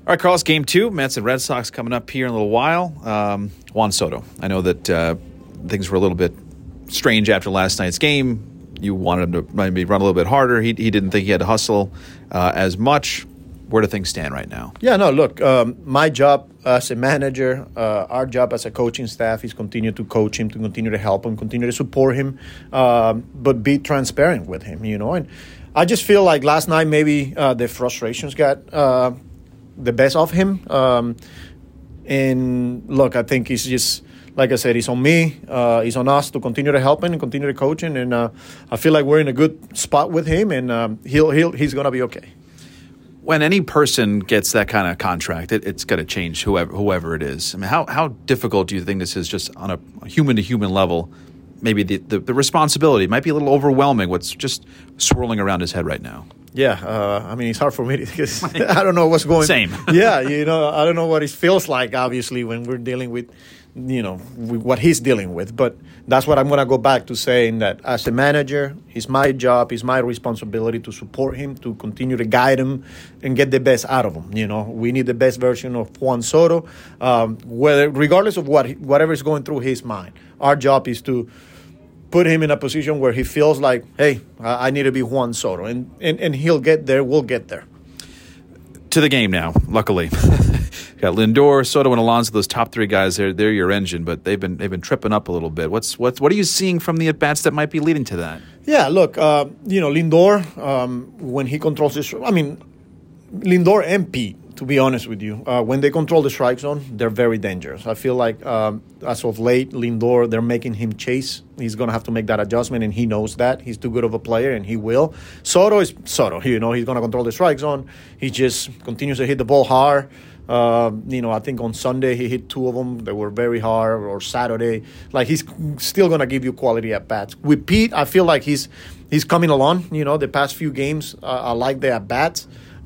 All right, Carlos, game 2, Mets and Red Sox coming up here in a little while. Juan Soto. I know that things were a little bit strange after last night's game. You wanted him to maybe run a little bit harder. He didn't think he had to hustle as much. Where do things stand right now? Yeah, no, look, my job as a manager, our job as a coaching staff is continue to coach him, to continue to help him, continue to support him, but be transparent with him, And I just feel like last night maybe the frustrations got the best of him. And look, I think it's just, like I said, it's on me, it's on us to continue to help him and continue to coach him. And I feel like we're in a good spot with him, and he's going to be okay. When any person gets that kind of contract, it's going to change whoever it is. I mean, how difficult do you think this is just on a human-to-human level? Maybe the responsibility might be a little overwhelming, what's just swirling around his head right now. Yeah, I mean, it's hard for me because I don't know what's going on. Same. Yeah, I don't know what it feels like, obviously, when we're dealing with, with what he's dealing with. But that's what I'm going to go back to saying, that as a manager, it's my job, it's my responsibility to support him, to continue to guide him and get the best out of him. We need the best version of Juan Soto, regardless of whatever is going through his mind. Our job is to put him in a position where he feels like, hey, I need to be Juan Soto. And he'll get there. We'll get there. To the game now, luckily. Got Lindor, Soto, and Alonso, those top 3 guys. They're your engine, but they've been tripping up a little bit. What are you seeing from the at-bats that might be leading to that? Yeah, look, Lindor, when he controls this, Lindor and Pete, to be honest with you, when they control the strike zone, they're very dangerous. I feel like as of late, Lindor, they're making him chase. He's going to have to make that adjustment, and he knows that. He's too good of a player, and he will. Soto is Soto. He's going to control the strike zone. He just continues to hit the ball hard. I think on Sunday he hit 2 of them that were very hard, or Saturday. Like, he's still going to give you quality at-bats. With Pete, I feel like he's coming along. The past few games, I like the at-bats.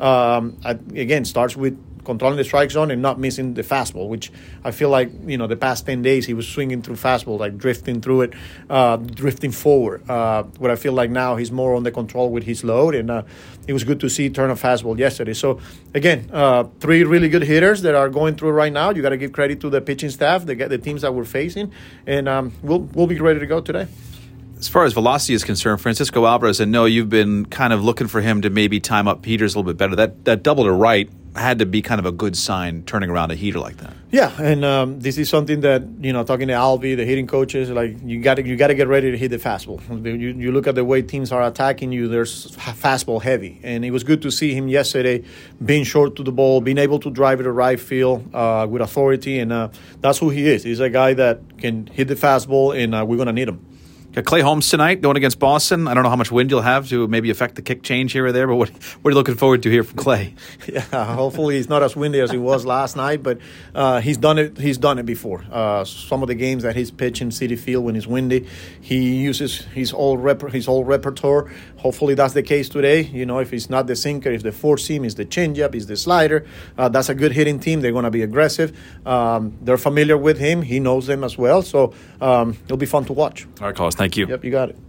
Again, starts with controlling the strike zone and not missing the fastball, which I feel like, the past 10 days he was swinging through fastball, like drifting through it, drifting forward. What I feel like now he's more on the control with his load, and it was good to see turn a fastball yesterday. So, again, 3 really good hitters that are going through right now. You got to give credit to the pitching staff, the teams that we're facing, and we'll be ready to go today. As far as velocity is concerned, Francisco Alvarez, I know you've been kind of looking for him to maybe time up Peters a little bit better. That double to right had to be kind of a good sign, turning around a heater like that. Yeah, and this is something that, talking to Alvy, the hitting coaches, like, you got to get ready to hit the fastball. You look at the way teams are attacking you, they're fastball heavy. And it was good to see him yesterday being short to the ball, being able to drive it to right field with authority, and that's who he is. He's a guy that can hit the fastball, and we're going to need him. Got Clay Holmes tonight going against Boston. I don't know how much wind you'll have to maybe affect the kick change here or there, but what are you looking forward to here from Clay? Yeah, hopefully it's not as windy as it was last night, but he's done it. He's done it before. Some of the games that he's pitched in Citi Field when it's windy, he uses his whole repertoire. Hopefully that's the case today. If it's not the sinker, if the four seam, is the changeup, is the slider. That's a good hitting team. They're going to be aggressive. They're familiar with him. He knows them as well. So it'll be fun to watch. All right, Carlos. Thank you. Yep, you got it.